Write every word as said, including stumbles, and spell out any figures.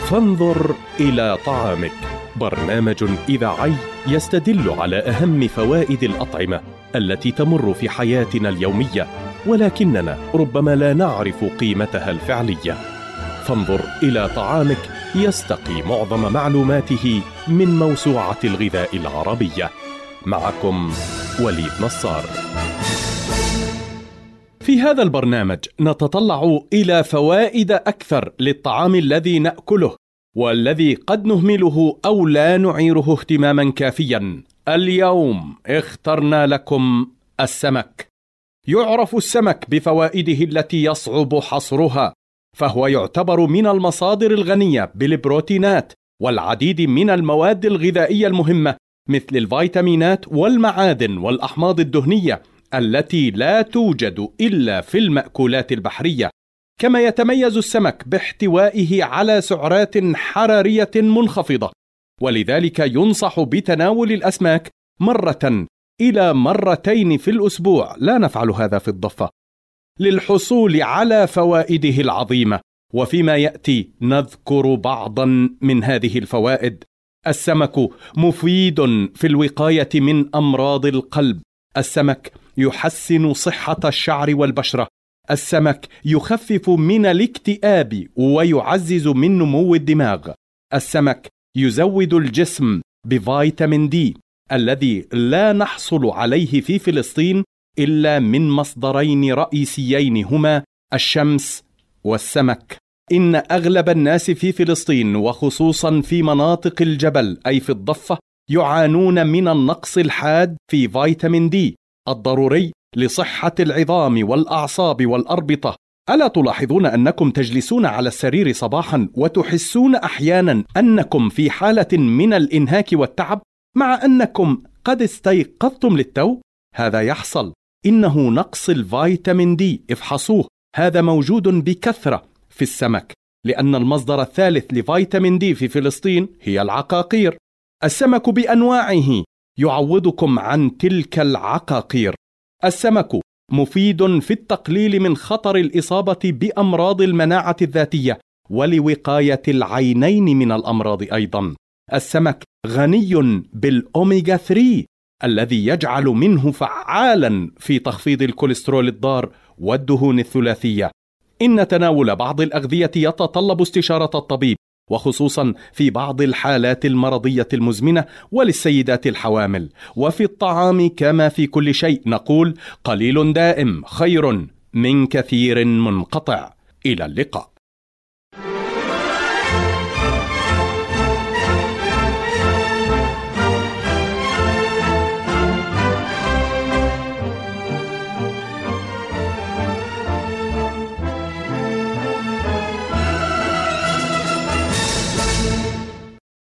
فانظر إلى طعامك، برنامج إذاعي يستدل على أهم فوائد الأطعمة التي تمر في حياتنا اليومية، ولكننا ربما لا نعرف قيمتها الفعلية. فانظر إلى طعامك يستقي معظم معلوماته من موسوعة الغذاء العربية. معكم وليد نصار. في هذا البرنامج نتطلع إلى فوائد أكثر للطعام الذي نأكله والذي قد نهمله أو لا نعيره اهتماما كافيا. اليوم اخترنا لكم السمك. يعرف السمك بفوائده التي يصعب حصرها، فهو يعتبر من المصادر الغنية بالبروتينات والعديد من المواد الغذائية المهمة مثل الفيتامينات والمعادن والأحماض الدهنية التي لا توجد إلا في المأكولات البحرية. كما يتميز السمك باحتوائه على سعرات حرارية منخفضة، ولذلك ينصح بتناول الأسماك مرة إلى مرتين في الأسبوع، لا نفعل هذا في الضفة، للحصول على فوائده العظيمة. وفيما يأتي نذكر بعضا من هذه الفوائد. السمك مفيد في الوقاية من أمراض القلب. السمك يحسن صحة الشعر والبشرة. السمك يخفف من الاكتئاب ويعزز من نمو الدماغ. السمك يزود الجسم بفيتامين دي الذي لا نحصل عليه في فلسطين إلا من مصدرين رئيسيين هما الشمس والسمك. إن أغلب الناس في فلسطين وخصوصا في مناطق الجبل أي في الضفة يعانون من النقص الحاد في فيتامين دي الضروري لصحة العظام والأعصاب والأربطة. ألا تلاحظون أنكم تجلسون على السرير صباحا وتحسون أحيانا أنكم في حالة من الإنهاك والتعب مع أنكم قد استيقظتم للتو؟ هذا يحصل، إنه نقص الفيتامين دي. افحصوه، هذا موجود بكثرة في السمك، لأن المصدر الثالث لفيتامين دي في فلسطين هي العقاقير. السمك بأنواعه يعوضكم عن تلك العقاقير. السمك مفيد في التقليل من خطر الإصابة بأمراض المناعة الذاتية ولوقاية العينين من الأمراض أيضا. السمك غني بالأوميغا ثلاثة الذي يجعل منه فعالا في تخفيض الكوليسترول الضار والدهون الثلاثية. إن تناول بعض الأغذية يتطلب استشارة الطبيب، وخصوصا في بعض الحالات المرضية المزمنة وللسيدات الحوامل. وفي الطعام كما في كل شيء نقول: قليل دائم خير من كثير منقطع. إلى اللقاء.